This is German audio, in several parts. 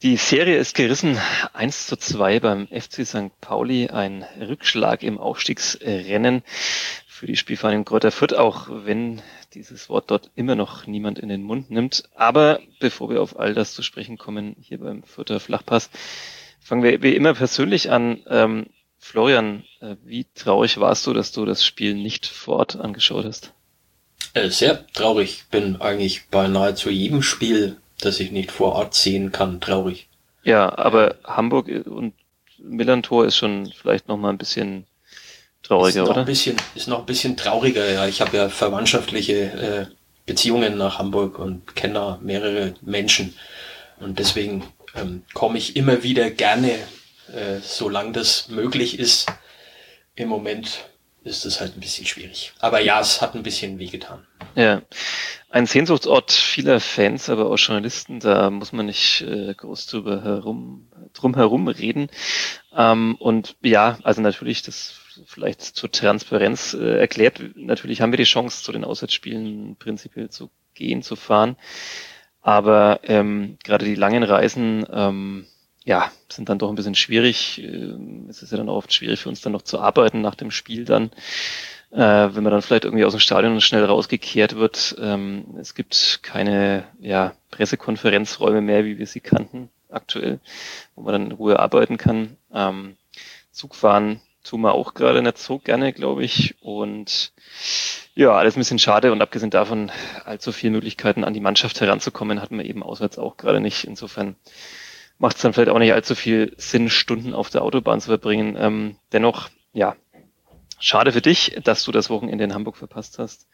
Die Serie ist gerissen, 1:2 beim FC St. Pauli, ein Rückschlag im Aufstiegsrennen für die Spielvereinigung Greuther Fürth, auch wenn dieses Wort dort immer noch niemand in den Mund nimmt. Aber bevor wir auf all das zu sprechen kommen, hier beim Fürther Flachpass, fangen wir wie immer persönlich an. Florian, wie traurig warst du, dass du das Spiel nicht vor Ort angeschaut hast? Sehr traurig. Bin eigentlich bei nahezu jedem Spiel, das ich nicht vor Ort sehen kann, traurig. Ja, aber Hamburg und Millerntor ist schon vielleicht noch mal ein bisschen trauriger, oder? Ist noch ein bisschen trauriger, ja. Ich habe ja verwandtschaftliche Beziehungen nach Hamburg und kenne da mehrere Menschen. Und deswegen komme ich immer wieder gerne, solange das möglich ist. Im Moment ist es halt ein bisschen schwierig. Aber ja, es hat ein bisschen wehgetan. Ja, ein Sehnsuchtsort vieler Fans, aber auch Journalisten, da muss man nicht groß drum herum reden. Und ja, also natürlich, das vielleicht zur Transparenz erklärt, natürlich haben wir die Chance, zu den Auswärtsspielen prinzipiell zu gehen, zu fahren. Aber gerade die langen Reisen, ja, sind dann doch ein bisschen schwierig. Es ist ja dann auch oft schwierig für uns dann noch zu arbeiten nach dem Spiel dann. Wenn man dann vielleicht irgendwie aus dem Stadion schnell rausgekehrt wird. Es gibt keine Pressekonferenzräume mehr, wie wir sie kannten aktuell, wo man dann in Ruhe arbeiten kann. Zugfahren tun wir auch gerade nicht so gerne, glaube ich. Und ja, alles ein bisschen schade. Und abgesehen davon, allzu viele Möglichkeiten an die Mannschaft heranzukommen, hatten wir eben auswärts auch gerade nicht. Insofern macht es dann vielleicht auch nicht allzu viel Sinn, Stunden auf der Autobahn zu verbringen. Dennoch, ja, schade für dich, dass du das Wochenende in Hamburg verpasst hast.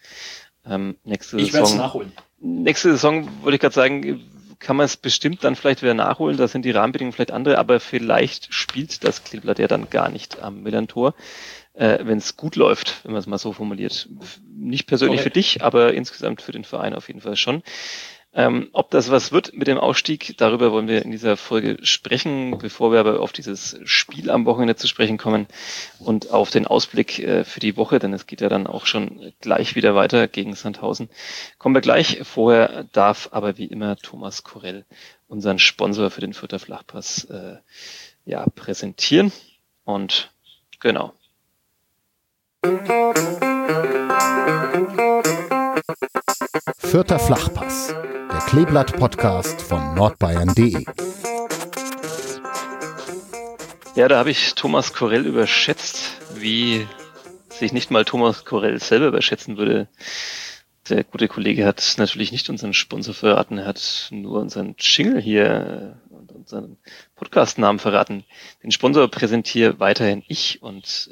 Ich werde es nachholen. Nächste Saison, wollte ich gerade sagen, kann man es bestimmt dann vielleicht wieder nachholen. Da sind die Rahmenbedingungen vielleicht andere, aber vielleicht spielt das Kleeblatt ja dann gar nicht am Millerntor, wenn es gut läuft, wenn man es mal so formuliert. Nicht persönlich für dich, aber insgesamt für den Verein auf jeden Fall schon. Ob das was wird mit dem Ausstieg, darüber wollen wir in dieser Folge sprechen, bevor wir aber auf dieses Spiel am Wochenende zu sprechen kommen und auf den Ausblick für die Woche, denn es geht ja dann auch schon gleich wieder weiter gegen Sandhausen. Kommen wir gleich. Vorher darf aber wie immer Thomas Korell unseren Sponsor für den Fürther Flachpass präsentieren. Und genau. Fürther Flachpass, der Kleeblatt-Podcast von nordbayern.de. Ja, da habe ich Thomas Korell überschätzt, wie sich nicht mal Thomas Korell selber überschätzen würde. Der gute Kollege hat natürlich nicht unseren Sponsor verraten, er hat nur unseren Jingle hier und unseren Podcast-Namen verraten. Den Sponsor präsentiere weiterhin ich und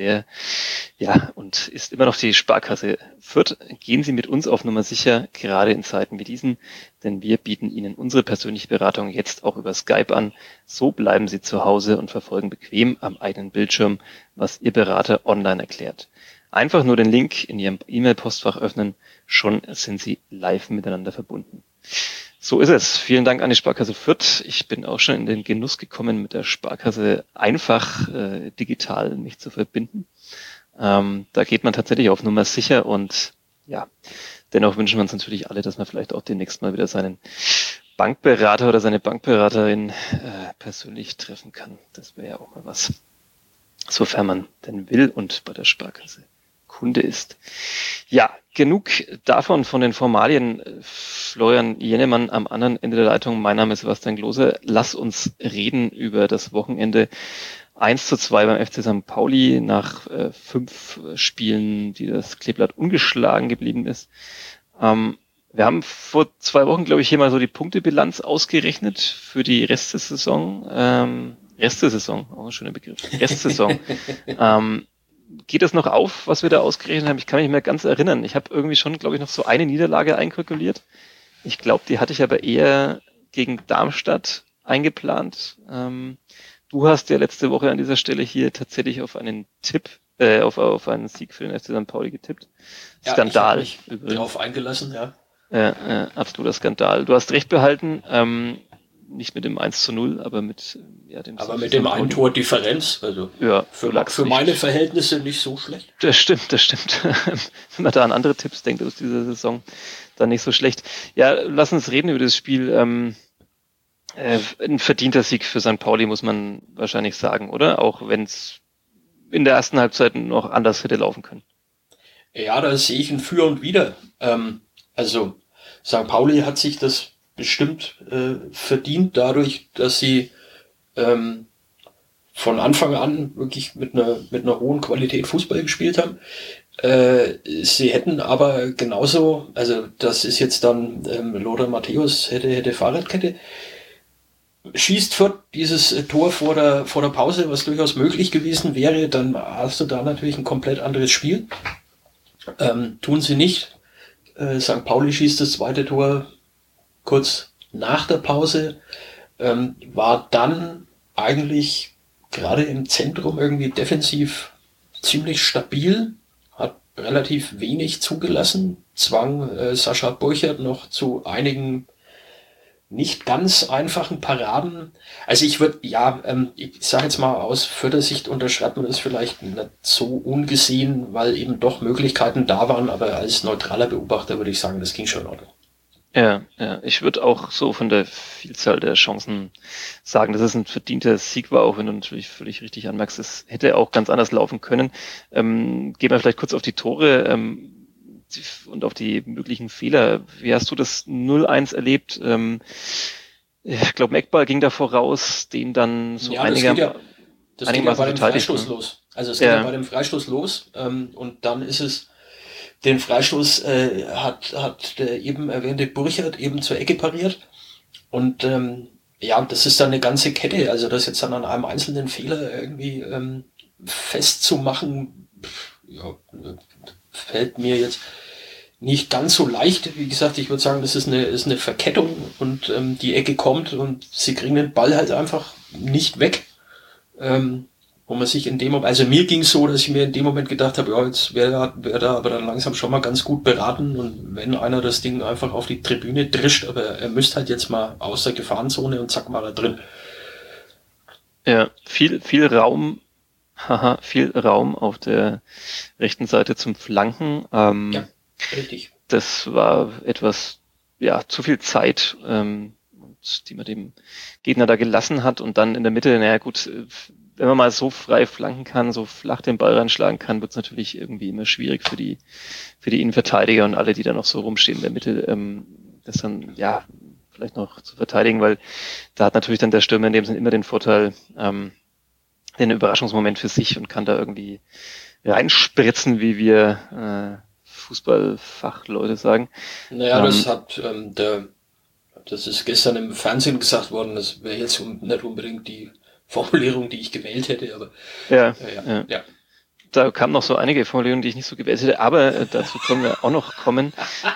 und ist immer noch die Sparkasse Fürth. Gehen Sie mit uns auf Nummer sicher, gerade in Zeiten wie diesen, denn wir bieten Ihnen unsere persönliche Beratung jetzt auch über Skype an. So bleiben Sie zu Hause und verfolgen bequem am eigenen Bildschirm, was Ihr Berater online erklärt. Einfach nur den Link in Ihrem E-Mail-Postfach öffnen, schon sind Sie live miteinander verbunden. So ist es. Vielen Dank an die Sparkasse Fürth. Ich bin auch schon in den Genuss gekommen, mit der Sparkasse einfach digital mich zu verbinden. Da geht man tatsächlich auf Nummer sicher und ja, dennoch wünschen wir uns natürlich alle, dass man vielleicht auch demnächst mal wieder seinen Bankberater oder seine Bankberaterin persönlich treffen kann. Das wäre ja auch mal was, sofern man denn will und bei der Sparkasse Kunde ist. Ja, genug davon von den Formalien. Florian Jennemann am anderen Ende der Leitung. Mein Name ist Sebastian Glose. Lass uns reden über das Wochenende 1:2 beim FC St. Pauli nach 5 Spielen, die das Kleeblatt ungeschlagen geblieben ist. Wir haben vor 2 Wochen, glaube ich, hier mal so die Punktebilanz ausgerechnet für die Rest der Saison. Rest-Saison, auch ein schöner Begriff. Rest-Saison. Geht das noch auf, was wir da ausgerechnet haben? Ich kann mich nicht mehr ganz erinnern. Ich habe irgendwie schon, glaube ich, noch so eine Niederlage einkalkuliert. Ich glaube, die hatte ich aber eher gegen Darmstadt eingeplant. Du hast ja letzte Woche an dieser Stelle hier tatsächlich auf einen Tipp, auf einen Sieg für den FC St. Pauli getippt. Ja, Skandal. Ich habe mich darauf eingelassen, ja. Absoluter Skandal. Du hast recht behalten. Nicht mit dem 1:0, aber mit dem. Aber mit dem ein Tor Differenz, also ja, für meine Verhältnisse nicht so schlecht. Das stimmt. Wenn man da an andere Tipps denkt aus dieser Saison, dann nicht so schlecht. Ja, lass uns reden über das Spiel. Ein verdienter Sieg für St. Pauli, muss man wahrscheinlich sagen, oder? Auch wenn es in der ersten Halbzeit noch anders hätte laufen können. Ja, da sehe ich ein Für und Wider. Also St. Pauli hat sich das bestimmt verdient, dadurch, dass sie von Anfang an wirklich mit einer hohen Qualität Fußball gespielt haben. Sie hätten aber genauso, also das ist jetzt dann Lothar Matthäus hätte Fahrradkette, schießt Fürth dieses Tor vor der Pause, was durchaus möglich gewesen wäre, dann hast du da natürlich ein komplett anderes Spiel. Tun sie nicht. St. Pauli schießt das zweite Tor kurz nach der Pause, war dann eigentlich gerade im Zentrum irgendwie defensiv ziemlich stabil, hat relativ wenig zugelassen, zwang Sascha Burchert noch zu einigen nicht ganz einfachen Paraden. Also ich würde, ich sage jetzt mal aus Fürther Sicht unterschreibt man das vielleicht nicht so ungesehen, weil eben doch Möglichkeiten da waren, aber als neutraler Beobachter würde ich sagen, das ging schon in Ordnung. Ja, ich würde auch so von der Vielzahl der Chancen sagen, dass es ein verdienter Sieg war, auch wenn du natürlich völlig richtig anmerkst, es hätte auch ganz anders laufen können. Gehen wir vielleicht kurz auf die Tore und auf die möglichen Fehler. Wie hast du das 0-1 erlebt? Ich glaube, Eckball ging da voraus, den dann so das geht ja bei dem Freistoß ne? los. Also es geht ja bei dem Freistoß los und dann ist es den Freistoß hat der eben erwähnte Burchert eben zur Ecke pariert. Und das ist dann eine ganze Kette. Also das jetzt dann an einem einzelnen Fehler irgendwie festzumachen, fällt mir jetzt nicht ganz so leicht. Wie gesagt, ich würde sagen, das ist eine Verkettung und die Ecke kommt und sie kriegen den Ball halt einfach nicht weg. Wo man sich in dem Moment, also mir ging es so, dass ich mir in dem Moment gedacht habe, jetzt wäre da aber dann langsam schon mal ganz gut beraten und wenn einer das Ding einfach auf die Tribüne drischt, aber er müsste halt jetzt mal aus der Gefahrenzone und zack, war er drin. Ja, viel Raum, viel Raum auf der rechten Seite zum Flanken. Ja, richtig. Das war etwas, zu viel Zeit, die man dem Gegner da gelassen hat und dann in der Mitte, wenn man mal so frei flanken kann, so flach den Ball reinschlagen kann, wird es natürlich irgendwie immer schwierig für die Innenverteidiger und alle, die da noch so rumstehen in der Mitte, das dann, vielleicht noch zu verteidigen, weil da hat natürlich dann der Stürmer in dem Sinne immer den Vorteil, den Überraschungsmoment für sich und kann da irgendwie reinspritzen, wie wir Fußballfachleute sagen. Naja, das ist gestern im Fernsehen gesagt worden, das wäre jetzt nicht unbedingt die Formulierung, die ich gewählt hätte, aber ja. Da kamen noch so einige Formulierungen, die ich nicht so gewählt hätte, aber dazu können wir auch noch kommen.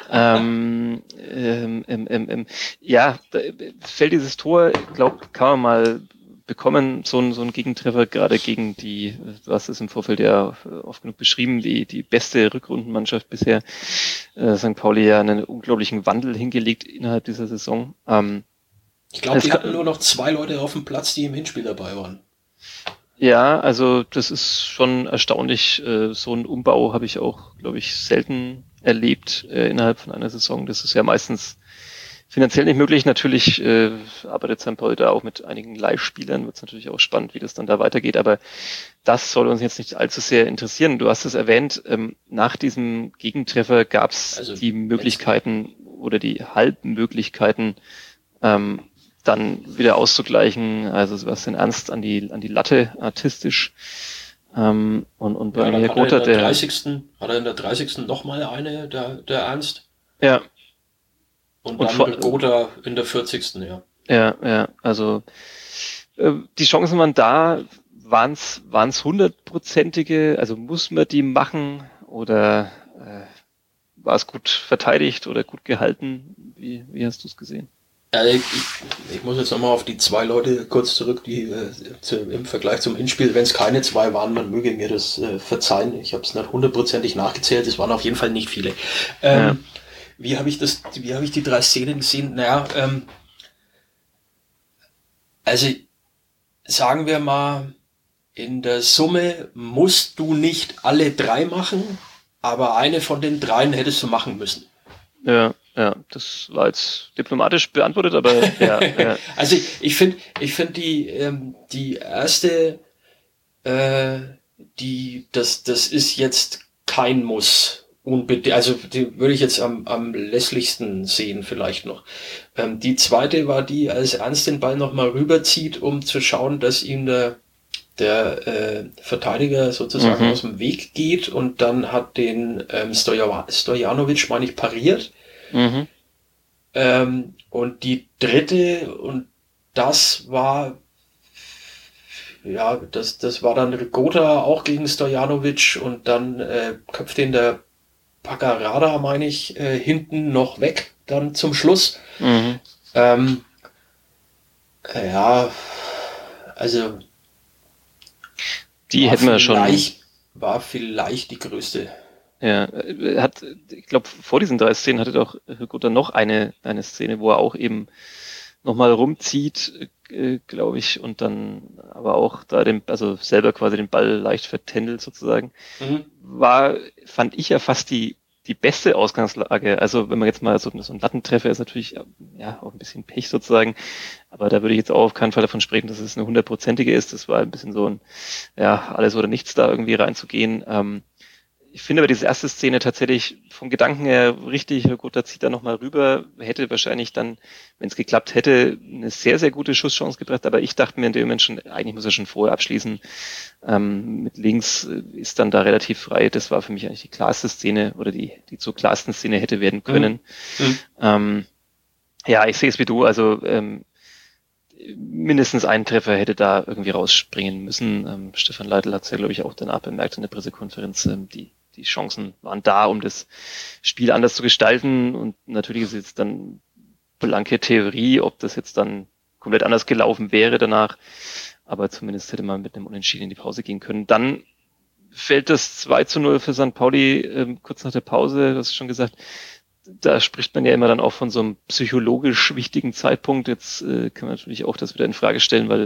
Fällt dieses Tor, ich glaube, kann man mal bekommen, so ein Gegentreffer, gerade gegen die, du hast es im Vorfeld ja oft genug beschrieben, die beste Rückrundenmannschaft bisher, St. Pauli ja einen unglaublichen Wandel hingelegt innerhalb dieser Saison. Ich glaube, die hatten nur noch 2 Leute auf dem Platz, die im Hinspiel dabei waren. Ja, also das ist schon erstaunlich. So einen Umbau habe ich auch, glaube ich, selten erlebt innerhalb von einer Saison. Das ist ja meistens finanziell nicht möglich. Natürlich arbeitet St. Pauli da auch mit einigen Leihspielern. Wird es natürlich auch spannend, wie das dann da weitergeht. Aber das soll uns jetzt nicht allzu sehr interessieren. Du hast es erwähnt, nach diesem Gegentreffer gab es die Möglichkeiten oder die Halbmöglichkeiten, dann wieder auszugleichen, also Sebastian Ernst an die Latte artistisch. Und bei mir Gotha, hat er in der 30. nochmal eine, der Ernst. Ja. Und dann Gotha in der 40. Ja, also die Chancen waren da, waren es 100%ige, also muss man die machen oder war es gut verteidigt oder gut gehalten? Wie hast du es gesehen? Ich muss jetzt nochmal auf die 2 Leute kurz zurück, die im Vergleich zum Hinspiel, wenn es keine 2 waren, man möge mir das verzeihen. Ich habe es nicht 100%ig nachgezählt, es waren auf jeden Fall nicht viele. Wie habe ich die 3 Szenen gesehen? Naja, also sagen wir mal, in der Summe musst du nicht alle 3 machen, aber eine von den 3 hättest du machen müssen. Ja, Ja, das war jetzt diplomatisch beantwortet, aber ja. Ja. Also ich finde die erste, das ist jetzt kein Muss. Unbedingt, also die würde ich jetzt am lässlichsten sehen vielleicht noch. Die zweite war die, als Ernst den Ball nochmal rüberzieht, um zu schauen, dass ihm der Verteidiger sozusagen aus dem Weg geht, und dann hat den Stojanovic, meine ich, pariert. Mhm. Und die dritte, und das war das war dann Rigota auch gegen Stojanovic, und dann köpft den der Paccarada, meine ich, hinten noch weg, dann zum Schluss. Mhm. Ja, also die hätten wir schon. War vielleicht die größte. Ja, ich glaube, vor diesen 3 Szenen hatte doch Rigota noch eine Szene, wo er auch eben nochmal rumzieht, glaube ich, und dann aber auch da also selber quasi den Ball leicht vertändelt sozusagen. Fand ich ja fast die beste Ausgangslage. Also wenn man jetzt mal so ein Lattentreffer ist, natürlich ja auch ein bisschen Pech sozusagen, aber da würde ich jetzt auch auf keinen Fall davon sprechen, dass es eine 100%ige ist. Das war ein bisschen so ein, ja, alles oder nichts da irgendwie reinzugehen. Ich finde aber diese erste Szene tatsächlich vom Gedanken her richtig. Gut, da zieht er nochmal rüber, hätte wahrscheinlich dann, wenn es geklappt hätte, eine sehr, sehr gute Schusschance gebracht. Aber ich dachte mir in dem Moment schon, eigentlich muss er schon vorher abschließen. Mit links ist dann da relativ frei. Das war für mich eigentlich die klarste Szene oder die zur klarsten Szene hätte werden können. Ja, ich sehe es wie du. Also mindestens ein Treffer hätte da irgendwie rausspringen müssen. Stefan Leitl hat es ja, glaube ich, auch danach bemerkt in der Pressekonferenz. Die Chancen waren da, um das Spiel anders zu gestalten. Und natürlich ist jetzt dann blanke Theorie, ob das jetzt dann komplett anders gelaufen wäre danach. Aber zumindest hätte man mit einem Unentschieden in die Pause gehen können. Dann fällt das 2:0 für St. Pauli kurz nach der Pause. Du hast schon gesagt, da spricht man ja immer dann auch von so einem psychologisch wichtigen Zeitpunkt. Jetzt kann man natürlich auch das wieder in Frage stellen, weil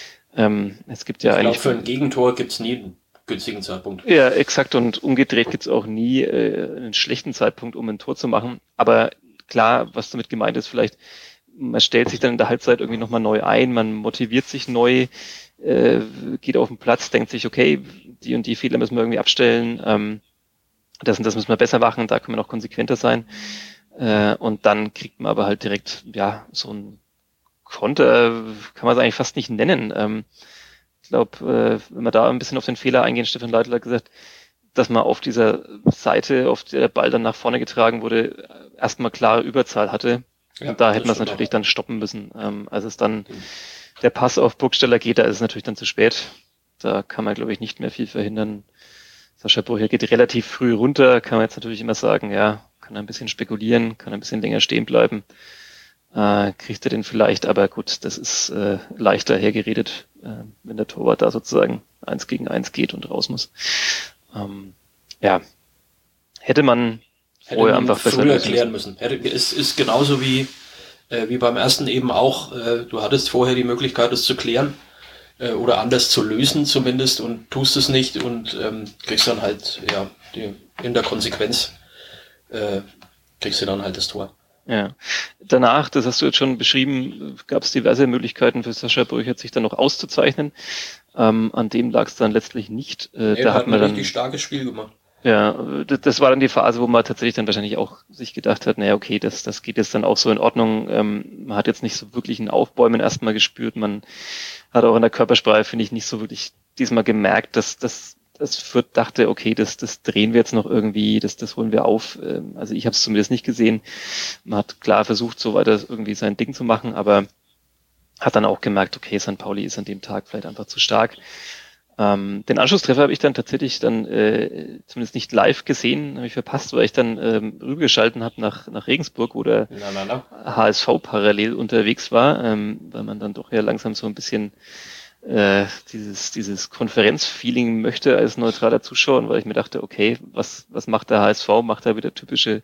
es gibt ja eigentlich... Ich glaube, für ein Gegentor gibt's nie einen günstigen Zeitpunkt. Ja, exakt. Und umgedreht gibt's auch nie einen schlechten Zeitpunkt, um ein Tor zu machen. Aber klar, was damit gemeint ist, vielleicht, man stellt sich dann in der Halbzeit irgendwie nochmal neu ein, man motiviert sich neu, geht auf den Platz, denkt sich, okay, die und die Fehler müssen wir irgendwie abstellen, das und das müssen wir besser machen, da können wir noch konsequenter sein. Und dann kriegt man aber halt direkt, ja, so ein Konter, kann man es eigentlich fast nicht nennen. Ich glaube, wenn wir da ein bisschen auf den Fehler eingehen, Stefan Leitl hat gesagt, dass man auf dieser Seite, auf der der Ball dann nach vorne getragen wurde, erstmal klare Überzahl hatte. Ja, und da hätte man es natürlich dann stoppen müssen. Als es dann der Pass auf Burgstaller geht, da ist es natürlich dann zu spät. Da kann man, glaube ich, nicht mehr viel verhindern. Sascha Burcher geht relativ früh runter, kann man jetzt natürlich immer sagen, ja, kann ein bisschen spekulieren, kann ein bisschen länger stehen bleiben. Kriegt er den vielleicht, aber gut, das ist leichter hergeredet, wenn der Torwart da sozusagen 1 gegen 1 geht und raus muss. Ja, hätte man vorher einfach besser früher klären müssen. Es ist genauso wie beim ersten eben auch, du hattest vorher die Möglichkeit, es zu klären oder anders zu lösen zumindest, und tust es nicht und kriegst dann halt, ja, in der Konsequenz kriegst du dann halt das Tor. Ja. Danach, das hast du jetzt schon beschrieben, gab es diverse Möglichkeiten für Sascha Burchert, sich dann noch auszuzeichnen. An dem lag es dann letztlich nicht. Da hat man ein richtig starkes Spiel gemacht. Ja, das war dann die Phase, wo man tatsächlich dann wahrscheinlich auch sich gedacht hat, naja, okay, das geht jetzt dann auch so in Ordnung. Man hat jetzt nicht so wirklich ein Aufbäumen erstmal gespürt. Man hat auch in der Körpersprache, finde ich, nicht so wirklich diesmal gemerkt, dass Fürth dachte, okay, das drehen wir jetzt noch irgendwie, das holen wir auf. Also ich habe es zumindest nicht gesehen. Man hat klar versucht, so weiter irgendwie sein Ding zu machen, aber hat dann auch gemerkt, okay, St. Pauli ist an dem Tag vielleicht einfach zu stark. Den Anschlusstreffer habe ich dann tatsächlich zumindest nicht live gesehen, habe ich verpasst, weil ich dann rübergeschalten habe nach Regensburg, wo der HSV parallel unterwegs war, weil man dann doch ja langsam so ein bisschen dieses Konferenzfeeling möchte als neutraler Zuschauer, weil ich mir dachte, okay, was macht der HSV? Macht er wieder typische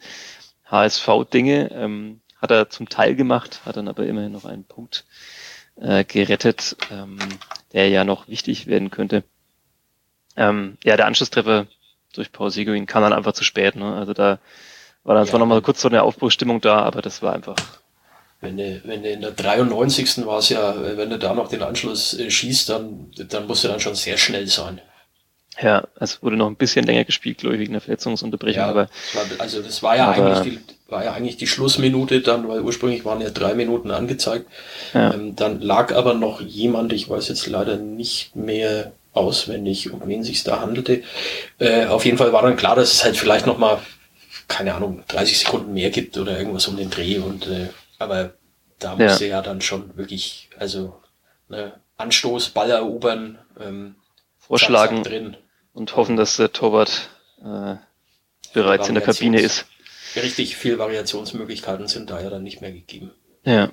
HSV-Dinge? Hat er zum Teil gemacht, hat dann aber immerhin noch einen Punkt gerettet, der ja noch wichtig werden könnte. Ja, der Anschlusstreffer durch Paul Seguin kam dann einfach zu spät. Ne? Also da War dann zwar nochmal kurz so eine Aufbruchsstimmung da, aber das war einfach... Wenn du in der 93. war es ja, wenn du da noch den Anschluss schießt, dann musst du dann schon sehr schnell sein. Ja, es wurde noch ein bisschen länger gespielt, glaube ich, wegen der Verletzungsunterbrechung. Ja, aber das war ja eigentlich die Schlussminute dann, weil ursprünglich waren ja 3 Minuten angezeigt. Ja. Dann lag aber noch jemand, ich weiß jetzt leider nicht mehr auswendig, um wen sich da handelte. Auf jeden Fall war dann klar, dass es halt vielleicht nochmal, keine Ahnung, 30 Sekunden mehr gibt oder irgendwas um den Dreh. Aber da musste ja dann schon wirklich, also Anstoß, Ball erobern, vorschlagen zack, drin. Und hoffen, dass der Torwart bereits in der Kabine ist. Richtig, viel Variationsmöglichkeiten sind da ja dann nicht mehr gegeben. Ja.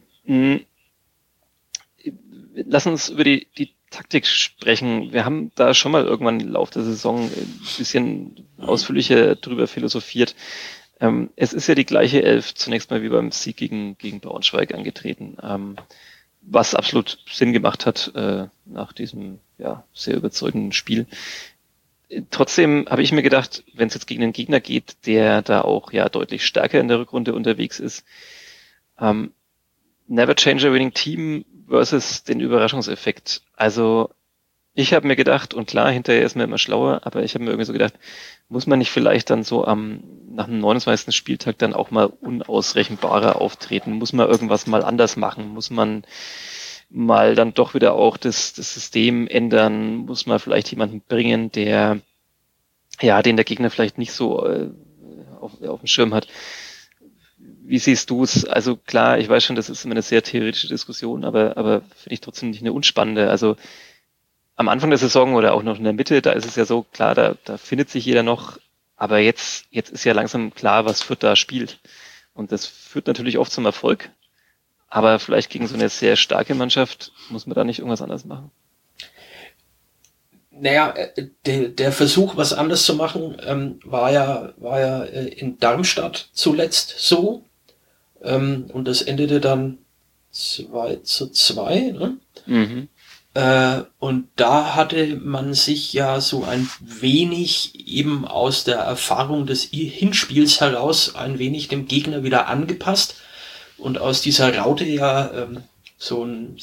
Lass uns über die Taktik sprechen. Wir haben da schon mal irgendwann im Laufe der Saison ein bisschen ausführlicher drüber philosophiert. Es ist ja die gleiche Elf zunächst mal wie beim Sieg gegen Braunschweig angetreten, was absolut Sinn gemacht hat nach diesem sehr überzeugenden Spiel. Trotzdem habe ich mir gedacht, wenn es jetzt gegen einen Gegner geht, der da auch deutlich stärker in der Rückrunde unterwegs ist, Never change a winning team versus den Überraschungseffekt. Also ich habe mir gedacht, und klar, hinterher ist man immer schlauer, aber ich habe mir irgendwie so gedacht, muss man nicht vielleicht dann so nach dem 29. Spieltag dann auch mal unausrechenbarer auftreten? Muss man irgendwas mal anders machen? Muss man mal dann doch wieder auch das System ändern? Muss man vielleicht jemanden bringen, den der Gegner vielleicht nicht so auf dem Schirm hat? Wie siehst du es? Also klar, ich weiß schon, das ist immer eine sehr theoretische Diskussion, aber finde ich trotzdem nicht eine unspannende. Also am Anfang der Saison oder auch noch in der Mitte, da ist es ja so klar, da findet sich jeder noch, aber jetzt ist ja langsam klar, was Fürth da spielt. Und das führt natürlich oft zum Erfolg, aber vielleicht gegen so eine sehr starke Mannschaft muss man da nicht irgendwas anders machen. Naja, der Versuch, was anders zu machen, war ja in Darmstadt zuletzt so. Und das endete dann 2-2, ne? Mhm. Und da hatte man sich ja so ein wenig eben aus der Erfahrung des Hinspiels heraus ein wenig dem Gegner wieder angepasst und aus dieser Raute so ein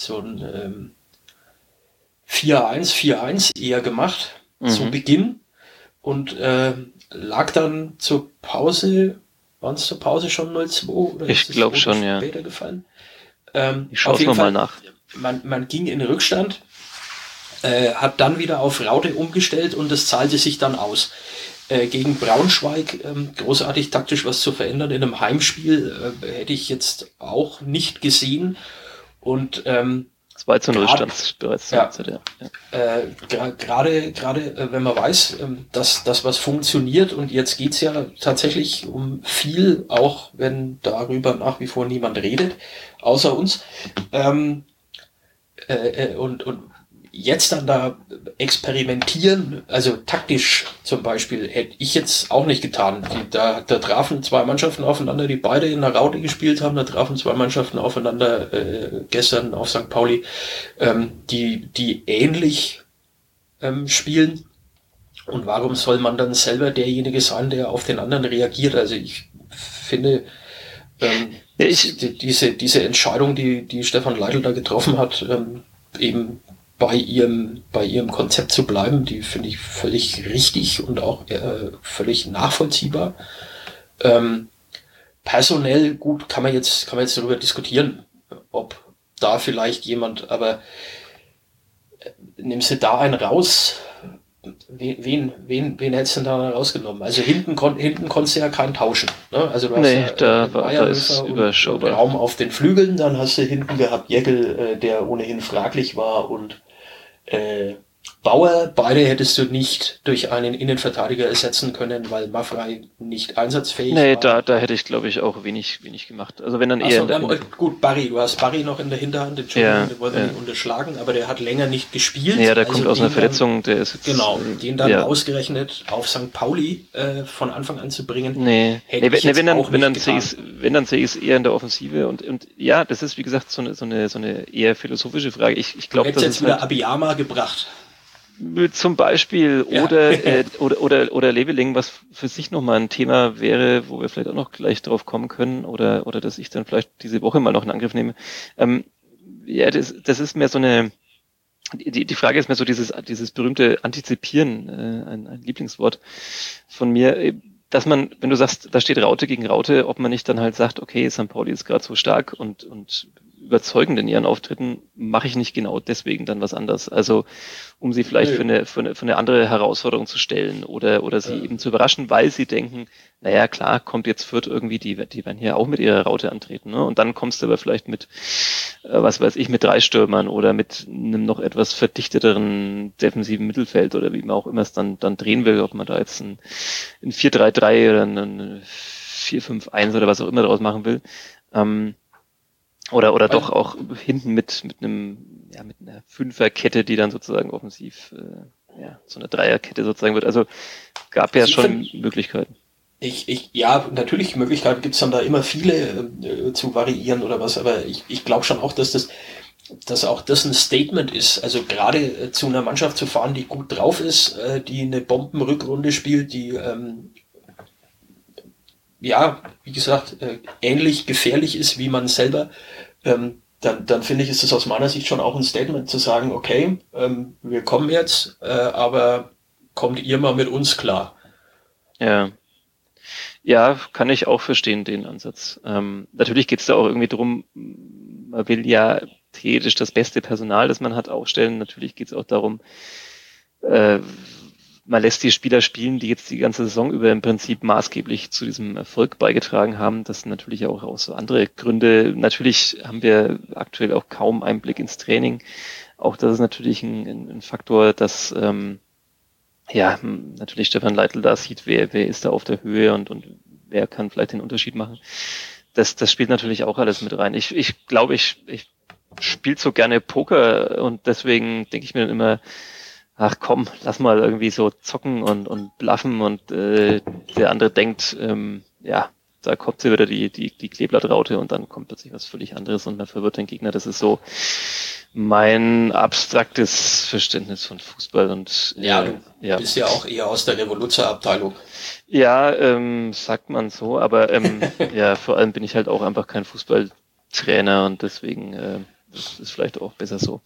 4-1 eher gemacht zu Beginn und lag dann zur Pause, waren es zur Pause schon 0-2 oder ich glaube schon, ja. Später gefallen? Ich schaue es nochmal nach. Man ging in Rückstand, hat dann wieder auf Raute umgestellt und das zahlte sich dann aus. Gegen Braunschweig großartig taktisch was zu verändern in einem Heimspiel hätte ich jetzt auch nicht gesehen. Und 2-0 stand es bereits. Gerade wenn man weiß, dass das was funktioniert und jetzt geht's ja tatsächlich um viel, auch wenn darüber nach wie vor niemand redet, außer uns. Und jetzt dann da experimentieren, also taktisch zum Beispiel, hätte ich jetzt auch nicht getan. Da trafen 2 Mannschaften aufeinander, die beide in der Raute gespielt haben. Da trafen 2 Mannschaften aufeinander gestern auf St. Pauli, die ähnlich spielen. Und warum soll man dann selber derjenige sein, der auf den anderen reagiert? Also ich finde, diese Entscheidung, die Stefan Leitl da getroffen hat, eben bei ihrem Konzept zu bleiben, die finde ich völlig richtig und auch völlig nachvollziehbar. Personell gut kann man jetzt darüber diskutieren, ob da vielleicht jemand, aber nimmst du da einen raus? Wen hättest du denn da rausgenommen? Also hinten konntest du ja keinen tauschen. Ne? Also du hast da ist überschaubar. Raum auf den Flügeln, dann hast du hinten gehabt Jäckel, der ohnehin fraglich war, und Bauer. Beide hättest du nicht durch einen Innenverteidiger ersetzen können, weil Maffrey nicht einsatzfähig war. Da hätte ich, glaube ich, auch wenig gemacht. Also wenn dann eher... Gut, Barry, du hast Barry noch in der Hinterhand, Entschuldigung, den wollen wir nicht unterschlagen, aber der hat länger nicht gespielt. Ja, der kommt aus einer Verletzung, der ist jetzt... Genau, den dann ausgerechnet auf St. Pauli von Anfang an zu bringen, wenn dann sehe ich es eher in der Offensive und ja, das ist, wie gesagt, so eine eher philosophische Frage. Ich glaube, das ist jetzt wieder Abiyama gebracht. Zum Beispiel oder Leveling, was für sich nochmal ein Thema wäre, wo wir vielleicht auch noch gleich drauf kommen können oder dass ich dann vielleicht diese Woche mal noch in Angriff nehme. Das ist mehr so eine, die Frage ist mehr so dieses berühmte Antizipieren, ein Lieblingswort von mir, dass man, wenn du sagst, da steht Raute gegen Raute, ob man nicht dann halt sagt, okay, St. Pauli ist gerade so stark und überzeugend in ihren Auftritten, mache ich nicht genau deswegen dann was anderes. Also um sie vielleicht für eine andere Herausforderung zu stellen oder sie eben zu überraschen, weil sie denken, naja klar, kommt jetzt Fürth irgendwie, die werden hier auch mit ihrer Raute antreten. Ne? Und dann kommst du aber vielleicht mit, was weiß ich, mit 3 Stürmern oder mit einem noch etwas verdichteteren defensiven Mittelfeld oder wie man auch immer es dann drehen will, ob man da jetzt ein 4-3-3 oder ein 4-5-1 oder was auch immer draus machen will. Oder doch auch hinten mit einer Fünferkette, die dann sozusagen offensiv, so eine Dreierkette sozusagen wird. Also gab ja schon Möglichkeiten. Natürlich Möglichkeiten gibt's dann da immer viele zu variieren oder was, aber ich glaube schon auch, dass auch das ein Statement ist. Also gerade zu einer Mannschaft zu fahren, die gut drauf ist, die eine Bombenrückrunde spielt, die wie gesagt, ähnlich gefährlich ist wie man selber, dann finde ich, ist es aus meiner Sicht schon auch ein Statement zu sagen, okay, wir kommen jetzt, aber kommt ihr mal mit uns klar. Ja, kann ich auch verstehen, den Ansatz. Natürlich geht es da auch irgendwie drum, man will ja theoretisch das beste Personal, das man hat, aufstellen. Natürlich geht es auch darum, man lässt die Spieler spielen, die jetzt die ganze Saison über im Prinzip maßgeblich zu diesem Erfolg beigetragen haben. Das sind natürlich auch so andere Gründe. Natürlich haben wir aktuell auch kaum Einblick ins Training. Auch das ist natürlich ein Faktor, dass natürlich Stefan Leitl da sieht, wer ist da auf der Höhe und wer kann vielleicht den Unterschied machen. Das spielt natürlich auch alles mit rein. Ich glaube, ich spiele so gerne Poker und deswegen denke ich mir dann immer, ach komm, lass mal irgendwie so zocken und bluffen und der andere denkt, da kommt sie wieder die Kleeblattraute und dann kommt plötzlich was völlig anderes und man verwirrt den Gegner. Das ist so mein abstraktes Verständnis von Fußball und du bist ja auch eher aus der Revoluzzer-Abteilung. Ja, sagt man so, aber vor allem bin ich halt auch einfach kein Fußballtrainer und deswegen das ist vielleicht auch besser so.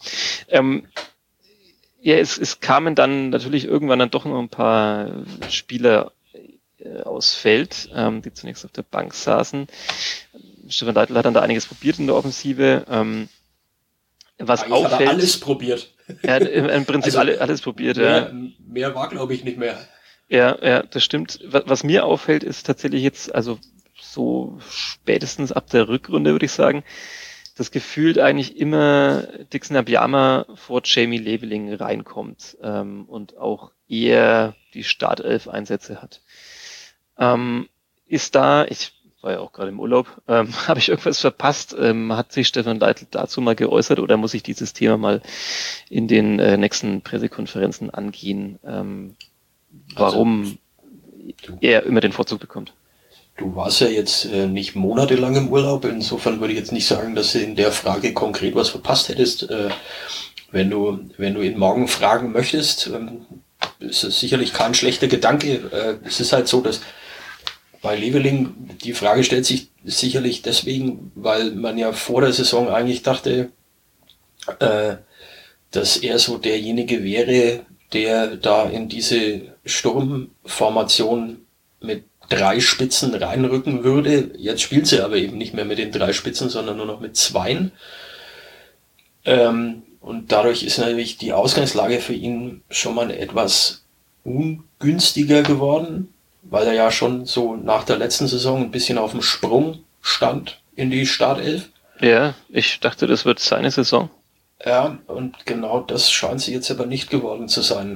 Es kamen dann natürlich irgendwann dann doch noch ein paar Spieler aus Feld, die zunächst auf der Bank saßen. Stefan Leitl hat dann da einiges probiert in der Offensive. Was auffällt, hat alles probiert. Ja, im Prinzip also, alles probiert. Mehr war, glaube ich, nicht mehr. Ja, das stimmt. Was mir auffällt, ist tatsächlich jetzt, also so spätestens ab der Rückrunde, würde ich sagen, dass gefühlt eigentlich immer Dixon Abiyama vor Jamie Leveling reinkommt und auch eher die Startelf-Einsätze hat. Ich war ja auch gerade im Urlaub, habe ich irgendwas verpasst? Hat sich Stefan Leitl dazu mal geäußert oder muss ich dieses Thema mal in den nächsten Pressekonferenzen angehen, warum er immer den Vorzug bekommt? Du warst ja jetzt nicht monatelang im Urlaub, insofern würde ich jetzt nicht sagen, dass du in der Frage konkret was verpasst hättest. Wenn du ihn morgen fragen möchtest, ist es sicherlich kein schlechter Gedanke. Es ist halt so, dass bei Leveling die Frage stellt sich sicherlich deswegen, weil man ja vor der Saison eigentlich dachte, dass er so derjenige wäre, der da in diese Sturmformation mit 3 Spitzen reinrücken würde. Jetzt spielt sie aber eben nicht mehr mit den 3 Spitzen, sondern nur noch mit 2. Und dadurch ist natürlich die Ausgangslage für ihn schon mal etwas ungünstiger geworden, weil er ja schon so nach der letzten Saison ein bisschen auf dem Sprung stand in die Startelf. Ja, ich dachte, das wird seine Saison. Ja, und genau das scheint sie jetzt aber nicht geworden zu sein.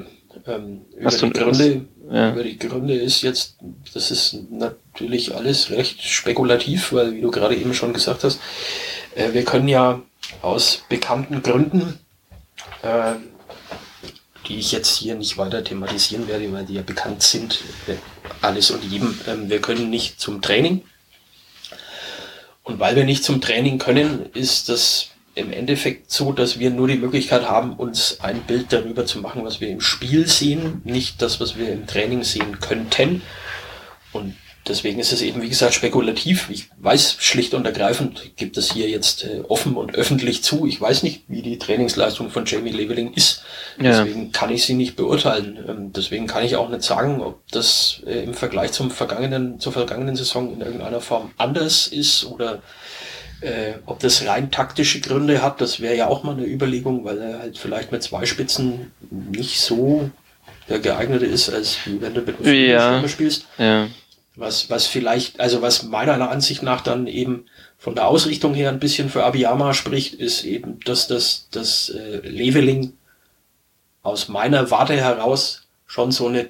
Über die Gründe ist jetzt, das ist natürlich alles recht spekulativ, weil, wie du gerade eben schon gesagt hast, wir können ja aus bekannten Gründen, die ich jetzt hier nicht weiter thematisieren werde, weil die ja bekannt sind, alles und jedem, wir können nicht zum Training. Und weil wir nicht zum Training können, ist das im Endeffekt so, dass wir nur die Möglichkeit haben, uns ein Bild darüber zu machen, was wir im Spiel sehen, nicht das, was wir im Training sehen könnten. Und deswegen ist es eben, wie gesagt, spekulativ. Ich weiß schlicht und ergreifend, ich gebe das hier jetzt offen und öffentlich zu, ich weiß nicht, wie die Trainingsleistung von Jamie Leveling ist. Ja. Deswegen kann ich sie nicht beurteilen. Deswegen kann ich auch nicht sagen, ob das im Vergleich zur vergangenen Saison in irgendeiner Form anders ist oder ob das rein taktische Gründe hat. Das wäre ja auch mal eine Überlegung, weil er halt vielleicht mit zwei Spitzen nicht so der geeignete ist, als wenn du mit einem Stürmer spielst. Ja. Was vielleicht, also was meiner Ansicht nach dann eben von der Ausrichtung her ein bisschen für Abiyama spricht, ist eben, dass das Leveling aus meiner Warte heraus schon so eine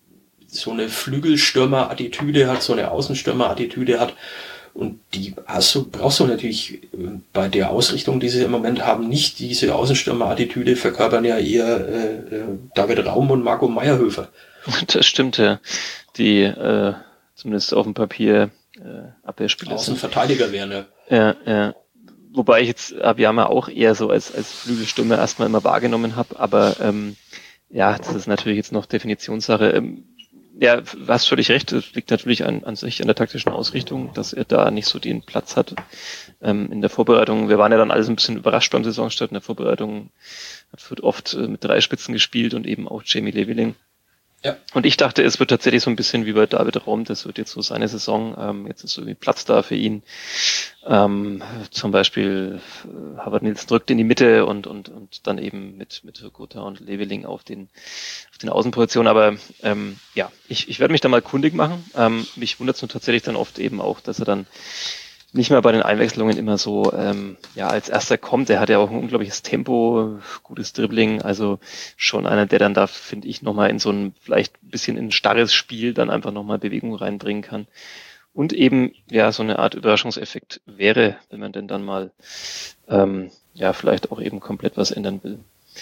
Flügelstürmer-Attitüde hat, so eine Außenstürmer-Attitüde hat. Und die brauchst du natürlich bei der Ausrichtung, die sie im Moment haben, nicht. Diese Außenstürmer-Attitüde verkörpern ja eher David Raum und Marco Meyerhöfer. Das stimmt, ja. Die zumindest auf dem Papier Abwehrspieler Außenverteidiger wären, ja. Ja. Wobei ich jetzt Abiyama auch eher so als Flügelstürmer erstmal immer wahrgenommen habe, aber das ist natürlich jetzt noch Definitionssache. Ja, du hast völlig recht, das liegt natürlich an sich an der taktischen Ausrichtung, dass er da nicht so den Platz hat in der Vorbereitung. Wir waren ja dann alles ein bisschen überrascht beim Saisonstart. In der Vorbereitung hat Fürth oft mit 3 Spitzen gespielt und eben auch Jamie Leveling. Ja. Und ich dachte, es wird tatsächlich so ein bisschen wie bei David Raum, das wird jetzt so seine Saison, jetzt ist irgendwie Platz da für ihn. Zum Beispiel Harvard Nielsen drückt in die Mitte und dann eben mit Gotha und Leveling auf den Außenpositionen. Aber ich werde mich da mal kundig machen. Mich wundert es nur tatsächlich dann oft eben auch, dass er dann nicht mehr bei den Einwechslungen immer so als erster kommt. Er hat ja auch ein unglaubliches Tempo, gutes Dribbling, also schon einer, der dann da, finde ich, nochmal in so ein vielleicht ein bisschen in ein starres Spiel dann einfach nochmal Bewegung reinbringen kann. Und eben, so eine Art Überraschungseffekt wäre, wenn man denn dann mal vielleicht auch eben komplett was ändern will.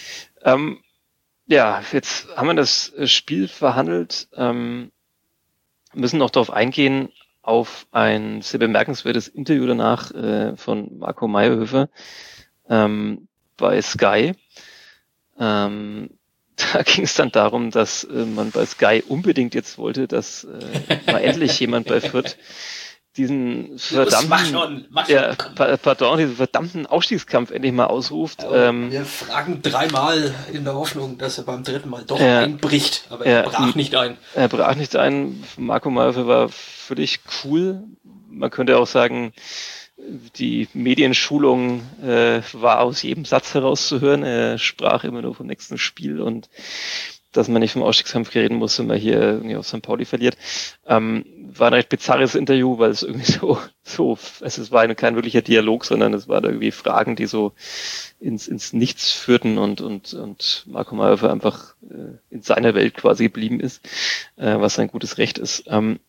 Jetzt haben wir das Spiel verhandelt, müssen noch darauf eingehen, auf ein sehr bemerkenswertes Interview danach von Marco Meyerhöfer bei Sky. Da ging es dann darum, dass man bei Sky unbedingt jetzt wollte, dass mal endlich jemand bei Fürth diesen verdammten Ausstiegskampf endlich mal ausruft. Wir fragen 3-mal in der Hoffnung, dass er beim 3. Mal doch einbricht, aber er brach nicht ein. Er brach nicht ein. Marco Meyerhöfer war völlig cool. Man könnte auch sagen, die Medienschulung war aus jedem Satz herauszuhören. Er sprach immer nur vom nächsten Spiel und dass man nicht vom Ausstiegskampf reden muss, wenn man hier irgendwie auf St. Pauli verliert. War ein recht bizarres Interview, weil es irgendwie es war kein wirklicher Dialog, sondern es waren irgendwie Fragen, die so ins Nichts führten und Marco Meyerhöfer einfach in seiner Welt quasi geblieben ist, was sein gutes Recht ist.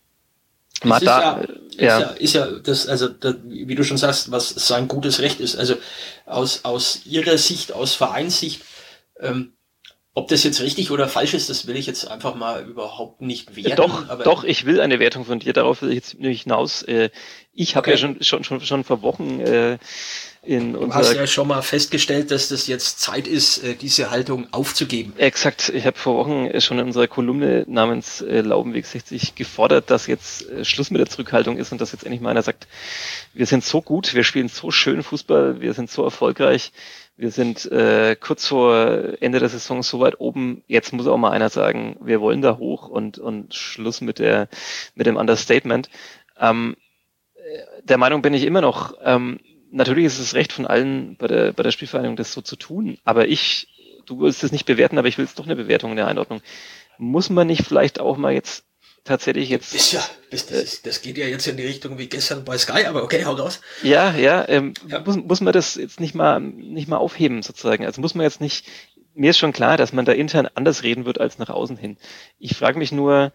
Wie du schon sagst, was sein gutes Recht ist. Also aus ihrer Sicht, aus Vereinssicht, ob das jetzt richtig oder falsch ist, das will ich jetzt einfach mal überhaupt nicht werten. Doch, ich will eine Wertung von dir, darauf will ich jetzt nämlich hinaus. Ich habe ja schon vor Wochen Du hast ja schon mal festgestellt, dass das jetzt Zeit ist, diese Haltung aufzugeben. Exakt. Ich habe vor Wochen schon in unserer Kolumne namens Laubenweg 60 gefordert, dass jetzt Schluss mit der Zurückhaltung ist und dass jetzt endlich mal einer sagt, wir sind so gut, wir spielen so schön Fußball, wir sind so erfolgreich, wir sind kurz vor Ende der Saison so weit oben, jetzt muss auch mal einer sagen, wir wollen da hoch und Schluss mit dem Understatement. Der Meinung bin ich immer noch, natürlich ist es Recht von allen bei der Spielvereinigung, das so zu tun, aber du willst es nicht bewerten, aber ich will es doch eine Bewertung in der Einordnung. Muss man nicht vielleicht auch mal jetzt tatsächlich jetzt... Das geht ja jetzt in die Richtung wie gestern bei Sky, aber okay, hau raus. Muss man das jetzt nicht mal aufheben sozusagen, also muss man jetzt nicht... Mir ist schon klar, dass man da intern anders reden wird als nach außen hin. Ich frage mich nur,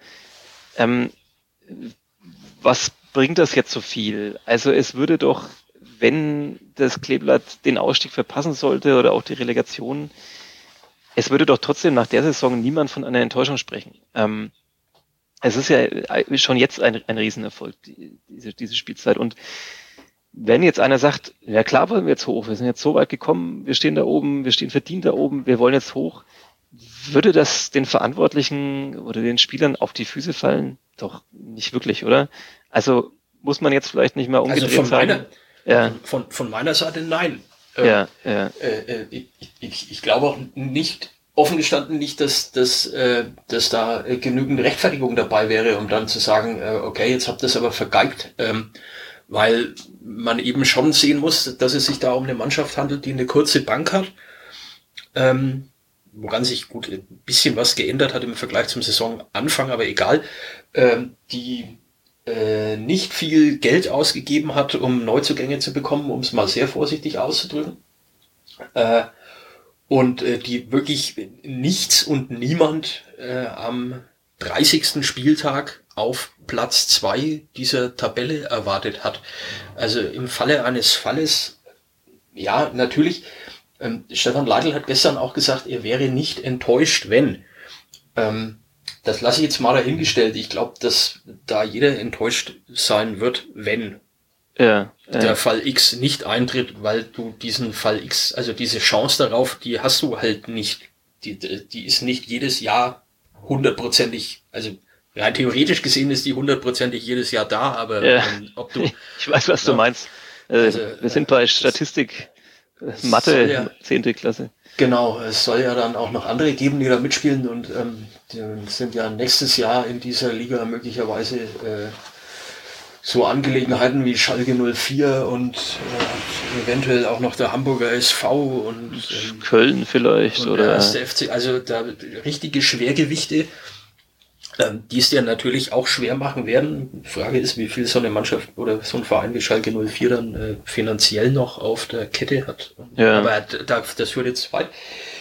was bringt das jetzt so viel? Also es würde doch, wenn das Kleeblatt den Ausstieg verpassen sollte oder auch die Relegation, es würde doch trotzdem nach der Saison niemand von einer Enttäuschung sprechen. Es ist ja schon jetzt ein Riesenerfolg, diese Spielzeit. Und wenn jetzt einer sagt, ja klar wollen wir jetzt hoch, wir sind jetzt so weit gekommen, wir stehen da oben, wir stehen verdient da oben, wir wollen jetzt hoch, würde das den Verantwortlichen oder den Spielern auf die Füße fallen? Doch nicht wirklich, oder? Also muss man jetzt vielleicht nicht mal umgedreht sagen. Von meiner Seite nein. Ich glaube auch nicht, offen gestanden nicht, dass da genügend Rechtfertigung dabei wäre, um dann zu sagen, okay, jetzt habt ihr es aber vergeigt, weil man eben schon sehen muss, dass es sich da um eine Mannschaft handelt, die eine kurze Bank hat, woran sich gut ein bisschen was geändert hat im Vergleich zum Saisonanfang, aber egal, die nicht viel Geld ausgegeben hat, um Neuzugänge zu bekommen, um es mal sehr vorsichtig auszudrücken, und die wirklich nichts und niemand am 30. Spieltag auf Platz 2 dieser Tabelle erwartet hat. Also im Falle eines Falles, ja, natürlich, Stefan Leitl hat gestern auch gesagt, er wäre nicht enttäuscht, wenn. Das lasse ich jetzt mal dahingestellt. Ich glaube, dass da jeder enttäuscht sein wird, wenn der Fall X nicht eintritt, weil du diesen Fall X, also diese Chance darauf, die hast du halt nicht. Die ist nicht jedes Jahr 100%ig, also rein theoretisch gesehen ist die 100% jedes Jahr da, aber ob du... Ich weiß, was du meinst. Wir sind bei Statistik, Mathe, 10. Klasse. Genau, es soll ja dann auch noch andere geben, die da mitspielen und die sind ja nächstes Jahr in dieser Liga möglicherweise so Angelegenheiten wie Schalke 04 und eventuell auch noch der Hamburger SV und Köln vielleicht und oder der erste FC, also da richtige Schwergewichte, die es dir natürlich auch schwer machen werden. Die Frage ist, wie viel so eine Mannschaft oder so ein Verein wie Schalke 04 dann finanziell noch auf der Kette hat. Ja. Aber das führt jetzt weit.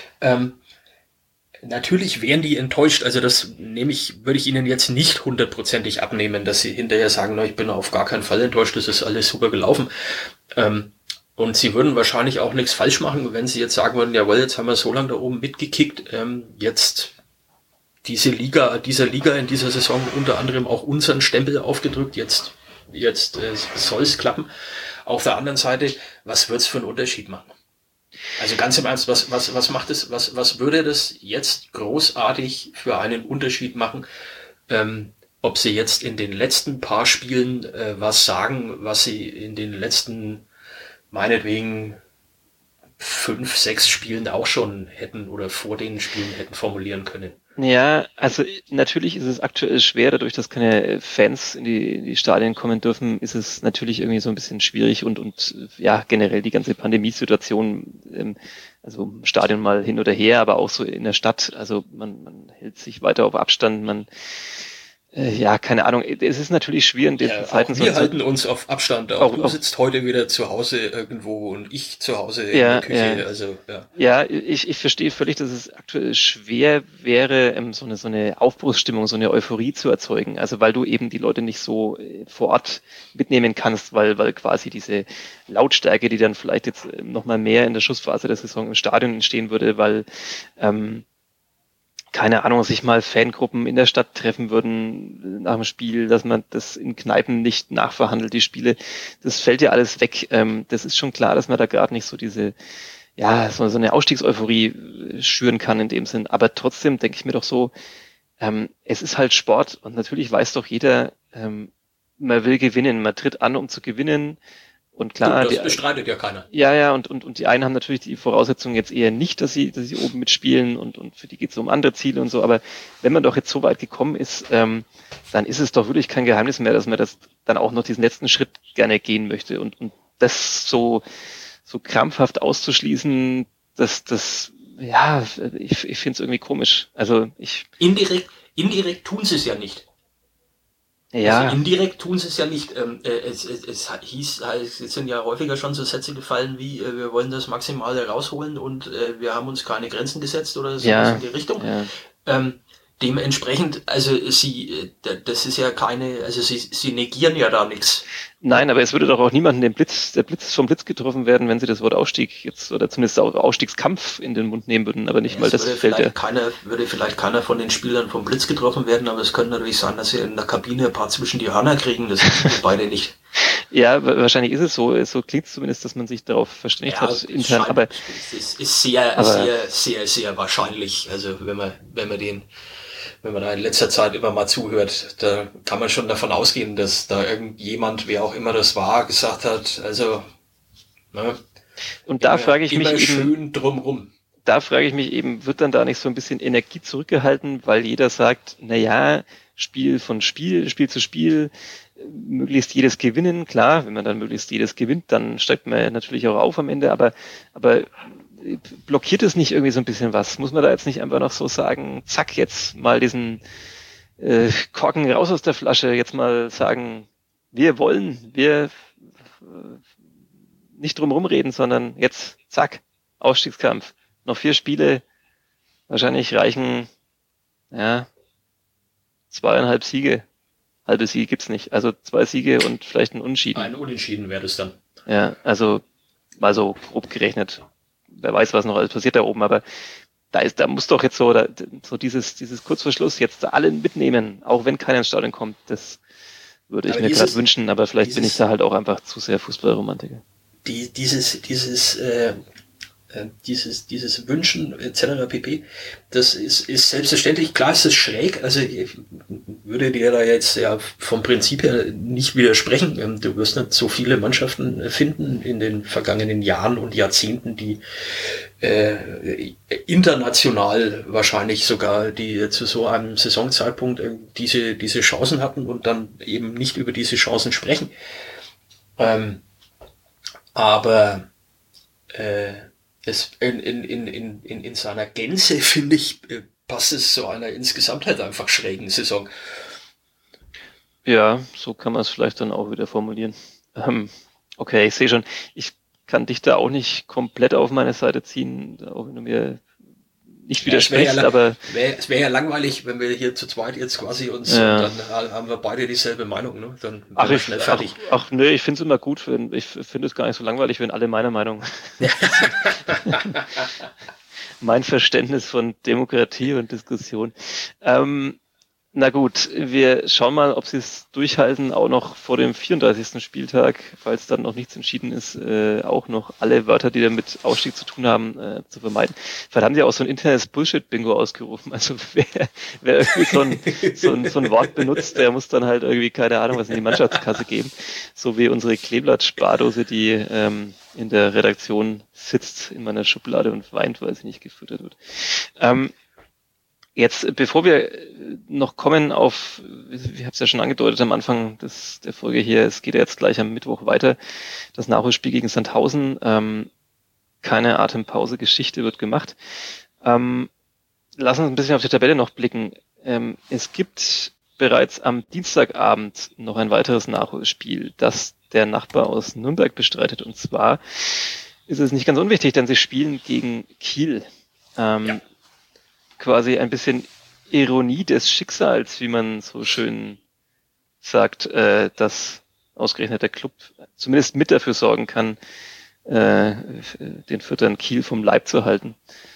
Natürlich wären die enttäuscht, also das würde ich ihnen jetzt nicht 100%ig abnehmen, dass sie hinterher sagen, ich bin auf gar keinen Fall enttäuscht, das ist alles super gelaufen. Und sie würden wahrscheinlich auch nichts falsch machen, wenn sie jetzt sagen würden, jawohl, jetzt haben wir so lange da oben mitgekickt, jetzt dieser Liga in dieser Saison unter anderem auch unseren Stempel aufgedrückt, jetzt soll es klappen. Auf der anderen Seite, was wird's für einen Unterschied machen? Also ganz im Ernst, was macht es, was würde das jetzt großartig für einen Unterschied machen, ob sie jetzt in den letzten paar Spielen was sagen, was sie in den letzten, meinetwegen 5, 6 Spielen auch schon hätten oder vor den Spielen hätten formulieren können? Ja, also natürlich ist es aktuell schwer, dadurch, dass keine Fans in die Stadien kommen dürfen, ist es natürlich irgendwie so ein bisschen schwierig und ja, generell die ganze Pandemiesituation, also im Stadion mal hin oder her, aber auch so in der Stadt, also man hält sich weiter auf Abstand, ja, keine Ahnung. Es ist natürlich schwierig in diesen Zeiten. Wir halten uns auf Abstand. Auch du sitzt heute wieder zu Hause irgendwo und ich zu Hause in der Küche. Ja. Also, ja, ich verstehe völlig, dass es aktuell schwer wäre, so eine Aufbruchsstimmung, so eine Euphorie zu erzeugen. Also weil du eben die Leute nicht so vor Ort mitnehmen kannst, weil quasi diese Lautstärke, die dann vielleicht jetzt nochmal mehr in der Schlussphase der Saison im Stadion entstehen würde, weil keine Ahnung, sich mal Fangruppen in der Stadt treffen würden nach dem Spiel, dass man das in Kneipen nicht nachverhandelt, die Spiele, das fällt ja alles weg. Das ist schon klar, dass man da gerade nicht so diese, ja, so eine Ausstiegseuphorie schüren kann in dem Sinn. Aber trotzdem denke ich mir doch so, es ist halt Sport und natürlich weiß doch jeder, man will gewinnen, man tritt an, um zu gewinnen. Und klar, das bestreitet ja keiner. Ja, und die einen haben natürlich die Voraussetzungen jetzt eher nicht, dass sie oben mitspielen und für die geht es um andere Ziele und so, aber wenn man doch jetzt so weit gekommen ist, dann ist es doch wirklich kein Geheimnis mehr, dass man das dann auch noch diesen letzten Schritt gerne gehen möchte und das so krampfhaft auszuschließen, ja, ich finde es irgendwie komisch. Also Indirekt tun sie es ja nicht. Ja. Also indirekt tun sie es ja nicht. Es sind ja häufiger schon so Sätze gefallen wie, wir wollen das Maximale rausholen und wir haben uns keine Grenzen gesetzt oder so in die Richtung. Ja. Dementsprechend, also das ist ja keine, also sie negieren ja da nichts. Nein, aber es würde doch auch niemanden der Blitz vom Blitz getroffen werden, wenn sie das Wort Ausstieg jetzt oder zumindest auch Ausstiegskampf in den Mund nehmen würden, aber nicht mal das Feld. Würde vielleicht keiner von den Spielern vom Blitz getroffen werden, aber es könnte natürlich sein, dass sie in der Kabine ein paar zwischen die Hörner kriegen, das wissen wir beide nicht. Ja, wahrscheinlich ist es so. So klingt es zumindest, dass man sich darauf verständigt hat intern. Aber es ist sehr wahrscheinlich. Also wenn man da in letzter Zeit immer mal zuhört, da kann man schon davon ausgehen, dass da irgendjemand, wer auch immer das war, gesagt hat, also, ne, und da frage ich mich eben, schön drumrum. Da frage ich mich eben, wird dann da nicht so ein bisschen Energie zurückgehalten, weil jeder sagt, na ja, Spiel zu Spiel, möglichst jedes gewinnen. Klar, wenn man dann möglichst jedes gewinnt, dann steigt man natürlich auch auf am Ende, aber blockiert es nicht irgendwie so ein bisschen was? Muss man da jetzt nicht einfach noch so sagen, zack, jetzt mal diesen Korken raus aus der Flasche, jetzt mal sagen, wir nicht drum rumreden, sondern jetzt, zack, Ausstiegskampf. Noch 4 Spiele, wahrscheinlich reichen, 2,5 Siege. Halbe Siege gibt's nicht. Also 2 Siege und vielleicht ein Unentschieden. Ein Unentschieden wäre das dann. Ja, also mal so grob gerechnet. Wer weiß, was noch alles passiert da oben, aber da muss doch jetzt so dieses kurz vor Schluss jetzt alle mitnehmen, auch wenn keiner ins Stadion kommt. Das würde ich mir gerade wünschen, aber vielleicht bin ich da halt auch einfach zu sehr Fußballromantiker. Dieses Wünschen etc. pp. Das ist selbstverständlich, klar ist es schräg, also ich würde dir da jetzt ja vom Prinzip her nicht widersprechen. Du wirst nicht so viele Mannschaften finden in den vergangenen Jahren und Jahrzehnten, die international wahrscheinlich sogar, die zu so einem Saisonzeitpunkt diese Chancen hatten und dann eben nicht über diese Chancen sprechen. Aber es in seiner Gänze, finde ich, passt es zu einer insgesamt halt einfach schrägen Saison. Ja, so kann man es vielleicht dann auch wieder formulieren. Okay, ich sehe schon, ich kann dich da auch nicht komplett auf meine Seite ziehen, auch wenn du mir nicht widersprichst, aber... Es wäre ja langweilig, wenn wir hier zu zweit jetzt quasi uns, und dann haben wir beide dieselbe Meinung, ne? Dann sind wir schnell fertig. Nee, ich finde es immer gut, ich finde es gar nicht so langweilig, wenn alle meiner Meinung mein Verständnis von Demokratie und Diskussion. Na gut, wir schauen mal, ob sie es durchhalten, auch noch vor dem 34. Spieltag, falls dann noch nichts entschieden ist, auch noch alle Wörter, die damit Ausstieg zu tun haben, zu vermeiden. Vielleicht haben sie auch so ein internes Bullshit-Bingo ausgerufen. Also wer irgendwie so ein Wort benutzt, der muss dann halt irgendwie, keine Ahnung, was in die Mannschaftskasse geben. So wie unsere Kleeblatt-Spardose, die in der Redaktion sitzt in meiner Schublade und weint, weil sie nicht gefüttert wird. Jetzt, bevor wir noch kommen auf, ich habe es ja schon angedeutet am Anfang der Folge hier, es geht ja jetzt gleich am Mittwoch weiter, das Nachholspiel gegen Sandhausen, keine Atempause, Geschichte wird gemacht. Lass uns ein bisschen auf die Tabelle noch blicken. Es gibt bereits am Dienstagabend noch ein weiteres Nachholspiel, das der Nachbar aus Nürnberg bestreitet, und zwar ist es nicht ganz unwichtig, denn sie spielen gegen Kiel. Quasi ein bisschen Ironie des Schicksals, wie man so schön sagt, dass ausgerechnet der Club zumindest mit dafür sorgen kann, den Fürthern Kiel vom Leib zu halten.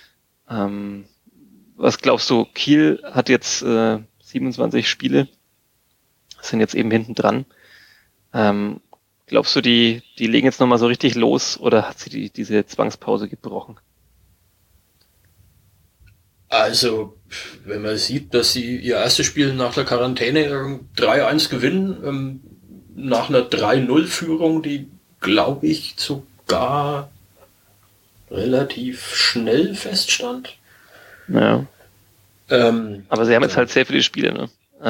Was glaubst du, Kiel hat jetzt 27 Spiele, sind jetzt eben hinten dran. Glaubst du, die legen jetzt nochmal so richtig los, oder hat sie diese Zwangspause gebrochen? Also, wenn man sieht, dass sie ihr erstes Spiel nach der Quarantäne 3-1 gewinnen, nach einer 3-0-Führung, die, glaube ich, sogar relativ schnell feststand. Ja. Aber sie haben jetzt halt sehr viele Spiele, ne?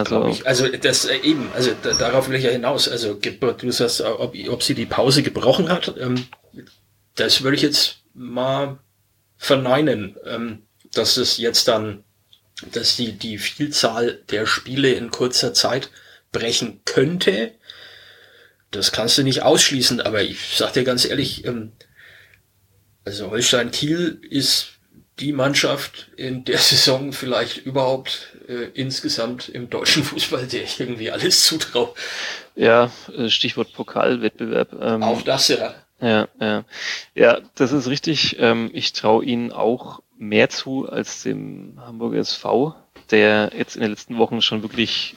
Darauf will ich ja hinaus. Also, du sagst, ob sie die Pause gebrochen hat, das würde ich jetzt mal verneinen. Dass es jetzt dann, dass die Vielzahl der Spiele in kurzer Zeit brechen könnte, das kannst du nicht ausschließen, aber ich sag dir ganz ehrlich, also Holstein Kiel ist die Mannschaft in der Saison vielleicht überhaupt insgesamt im deutschen Fußball, der ich irgendwie alles zutraue. Ja, Stichwort Pokalwettbewerb. Auch das, ja. Ja, das ist richtig. Ich traue ihnen auch mehr zu als dem Hamburger SV, der jetzt in den letzten Wochen schon wirklich,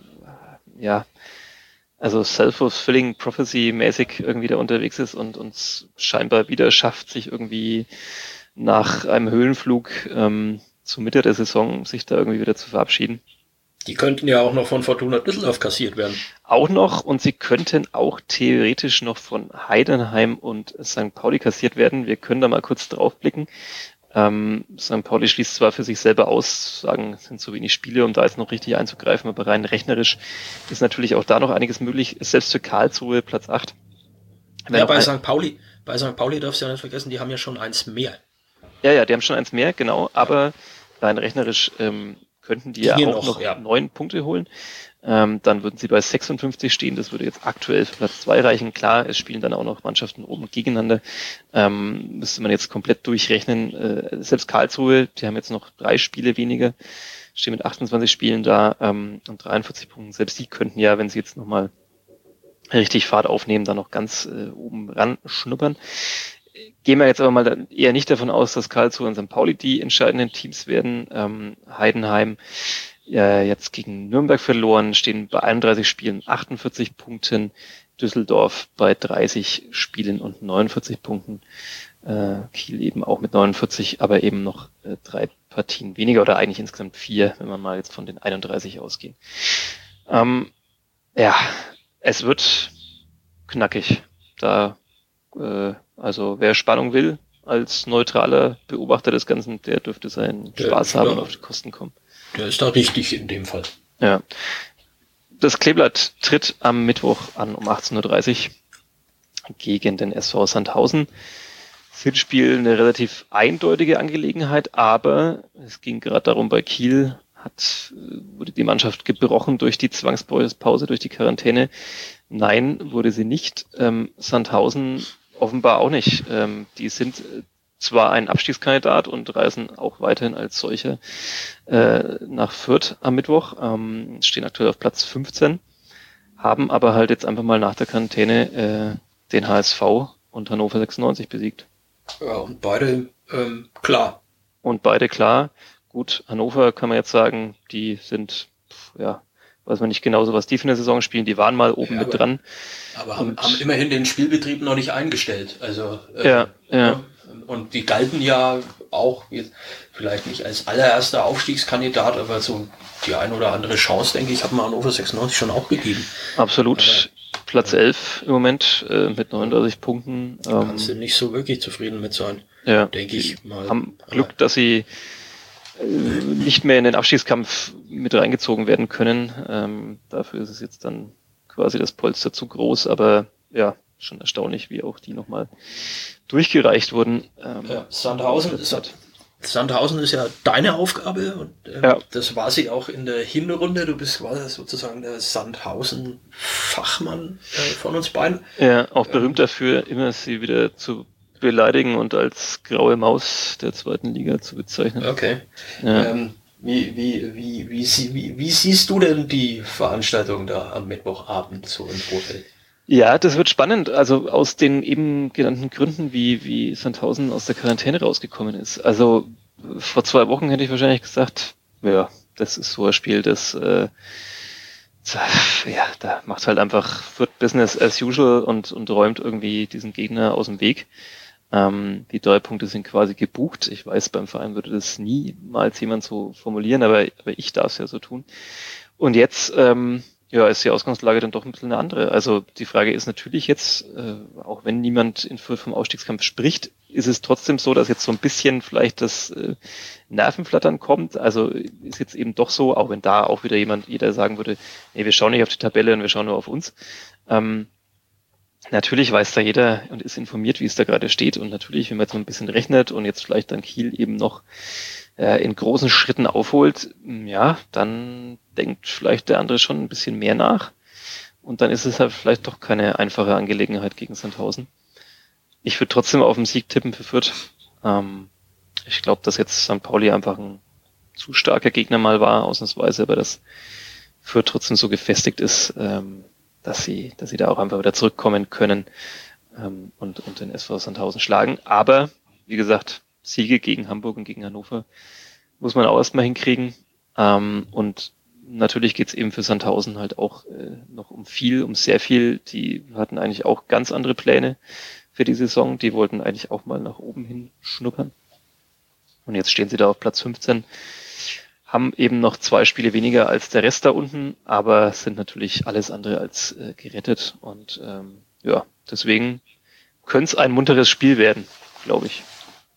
also self-fulfilling prophecy-mäßig irgendwie da unterwegs ist und uns scheinbar wieder schafft, sich irgendwie nach einem Höhenflug zur Mitte der Saison sich da irgendwie wieder zu verabschieden. Die könnten ja auch noch von Fortuna Düsseldorf kassiert werden. Auch noch, und sie könnten auch theoretisch noch von Heidenheim und St. Pauli kassiert werden. Wir können da mal kurz drauf blicken. St. Pauli schließt zwar für sich selber aus, sagen, es sind zu wenig Spiele, um da jetzt noch richtig einzugreifen, aber rein rechnerisch ist natürlich auch da noch einiges möglich. Selbst für Karlsruhe Platz 8. Ja, bei St. Pauli darfst du ja nicht vergessen, die haben ja schon eins mehr. Ja, die haben schon eins mehr, genau, aber rein rechnerisch könnten die ja auch noch 9 Punkte holen. Dann würden sie bei 56 stehen. Das würde jetzt aktuell für Platz 2 reichen. Klar, es spielen dann auch noch Mannschaften oben gegeneinander. Müsste man jetzt komplett durchrechnen. Selbst Karlsruhe, die haben jetzt noch 3 Spiele weniger, stehen mit 28 Spielen da und 43 Punkten. Selbst die könnten ja, wenn sie jetzt nochmal richtig Fahrt aufnehmen, dann noch ganz oben ran schnuppern. Gehen wir jetzt aber mal eher nicht davon aus, dass Karlsruhe und St. Pauli die entscheidenden Teams werden. Heidenheim jetzt gegen Nürnberg verloren, stehen bei 31 Spielen 48 Punkten. Düsseldorf bei 30 Spielen und 49 Punkten. Kiel eben auch mit 49, aber eben noch 3 Partien weniger oder eigentlich insgesamt 4, wenn man mal jetzt von den 31 ausgehen. Es wird knackig. Also wer Spannung will, als neutraler Beobachter des Ganzen, der dürfte seinen Spaß haben und auf die Kosten kommen. Der ist da richtig in dem Fall. Ja. Das Kleeblatt tritt am Mittwoch an um 18.30 Uhr gegen den SV Sandhausen. Das Hinspiel eine relativ eindeutige Angelegenheit, aber es ging gerade darum, bei Kiel wurde die Mannschaft gebrochen durch die Zwangspause, durch die Quarantäne. Nein, wurde sie nicht. Sandhausen offenbar auch nicht. Die sind zwar ein Abstiegskandidat und reisen auch weiterhin als solcher nach Fürth am Mittwoch, stehen aktuell auf Platz 15, haben aber halt jetzt einfach mal nach der Quarantäne den HSV und Hannover 96 besiegt. Ja, und beide klar. Gut, Hannover kann man jetzt sagen, die sind, weiß man nicht genau so, was die für eine Saison spielen, die waren mal oben mit dran. Aber haben immerhin den Spielbetrieb noch nicht eingestellt. Also und die galten ja auch vielleicht nicht als allererster Aufstiegskandidat, aber so die ein oder andere Chance, denke ich, hat man Hannover 96 schon auch gegeben. Absolut. Platz 11 im Moment mit 39 Punkten. Kannst du nicht so wirklich zufrieden mit sein, denke ich mal. Haben Glück, dass sie nicht mehr in den Abstiegskampf mit reingezogen werden können. Dafür ist es jetzt dann quasi das Polster zu groß, aber ja, schon erstaunlich, wie auch die nochmal durchgereicht wurden. Sandhausen ist ja deine Aufgabe und das war sie auch in der Hinrunde. Du bist quasi sozusagen der Sandhausen-Fachmann von uns beiden. Ja, auch berühmt dafür, immer sie wieder zu beleidigen und als graue Maus der zweiten Liga zu bezeichnen. Okay. Ja. Wie siehst du denn die Veranstaltung da am Mittwochabend so im Vorfeld? Ja, das wird spannend. Also aus den eben genannten Gründen, wie Sandhausen aus der Quarantäne rausgekommen ist. Also vor 2 Wochen hätte ich wahrscheinlich gesagt, ja, das ist so ein Spiel, da macht halt einfach Fürth Business as usual und räumt irgendwie diesen Gegner aus dem Weg. Die 3 Punkte sind quasi gebucht. Ich weiß, beim Verein würde das niemals jemand so formulieren, aber ich darf es ja so tun. Und jetzt ist die Ausgangslage dann doch ein bisschen eine andere. Also die Frage ist natürlich jetzt, auch wenn niemand in Fürth vom Ausstiegskampf spricht, ist es trotzdem so, dass jetzt so ein bisschen vielleicht das Nervenflattern kommt. Also ist jetzt eben doch so, auch wenn da auch wieder jeder sagen würde, nee, wir schauen nicht auf die Tabelle und wir schauen nur auf uns. Natürlich weiß da jeder und ist informiert, wie es da gerade steht. Und natürlich, wenn man jetzt so ein bisschen rechnet und jetzt vielleicht dann Kiel eben noch in großen Schritten aufholt, ja, dann denkt vielleicht der andere schon ein bisschen mehr nach. Und dann ist es halt vielleicht doch keine einfache Angelegenheit gegen Sandhausen. Ich würde trotzdem auf den Sieg tippen für Fürth. Ich glaube, dass jetzt St. Pauli einfach ein zu starker Gegner mal war, ausnahmsweise, aber dass Fürth trotzdem so gefestigt ist, dass sie da auch einfach wieder zurückkommen können und den SV Sandhausen schlagen. Aber, wie gesagt, Siege gegen Hamburg und gegen Hannover muss man auch erstmal hinkriegen. Und natürlich geht's eben für Sandhausen halt auch noch um sehr viel. Die hatten eigentlich auch ganz andere Pläne für die Saison. Die wollten eigentlich auch mal nach oben hin schnuppern. Und jetzt stehen sie da auf Platz 15, haben eben noch 2 Spiele weniger als der Rest da unten, aber sind natürlich alles andere als gerettet. Und deswegen könnte es ein munteres Spiel werden, glaube ich.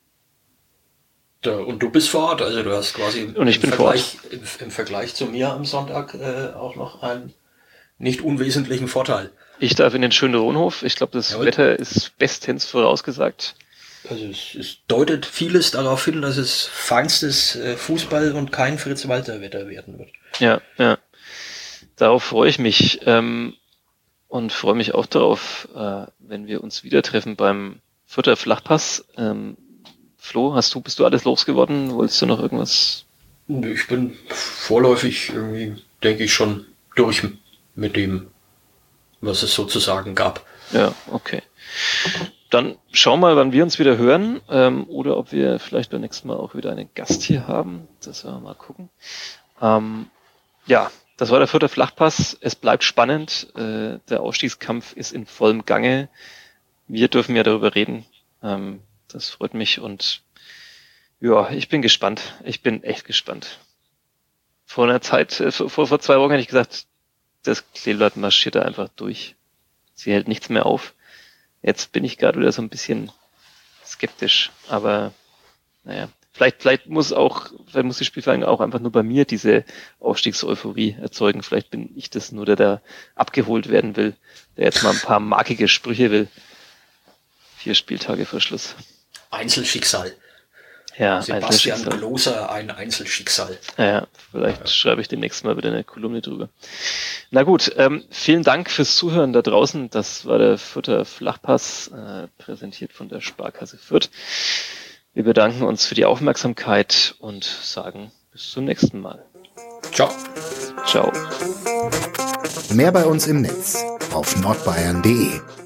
Und du bist vor Ort, also du hast quasi im Vergleich zu mir am Sonntag auch noch einen nicht unwesentlichen Vorteil. Ich darf in den schönen Ronhof. Ich glaube, das Wetter ist bestens vorausgesagt. Also es deutet vieles darauf hin, dass es feinstes Fußball und kein Fritz-Walter-Wetter werden wird. Ja. Darauf freue ich mich und freue mich auch darauf, wenn wir uns wieder treffen beim Fürther Flachpass. Flo, bist du alles losgeworden? Wolltest du noch irgendwas? Ich bin vorläufig irgendwie, denke ich, schon durch mit dem, was es sozusagen gab. Ja, okay. Dann schauen wir mal, wann wir uns wieder hören oder ob wir vielleicht beim nächsten Mal auch wieder einen Gast hier haben. Das werden wir mal gucken. Das war der Fürther Flachpass. Es bleibt spannend. Der Ausstiegskampf ist in vollem Gange. Wir dürfen ja darüber reden. Das freut mich und ja, ich bin gespannt. Ich bin echt gespannt. Vor einer Zeit, vor 2 Wochen hätte ich gesagt, das Kleeblatt marschiert da einfach durch. Sie hält nichts mehr auf. Jetzt bin ich gerade wieder so ein bisschen skeptisch, aber naja, vielleicht muss die Spielvereinigung auch einfach nur bei mir diese Aufstiegseuphorie erzeugen. Vielleicht bin ich das nur, der da abgeholt werden will, der jetzt mal ein paar markige Sprüche will. 4 Spieltage vor Schluss. Einzelschicksal. Ja, Sebastian Gloser, ein Einzelschicksal. Ja, vielleicht schreibe ich demnächst mal wieder eine Kolumne drüber. Na gut, vielen Dank fürs Zuhören da draußen. Das war der Fürther Flachpass, präsentiert von der Sparkasse Fürth. Wir bedanken uns für die Aufmerksamkeit und sagen bis zum nächsten Mal. Ciao. Mehr bei uns im Netz auf nordbayern.de.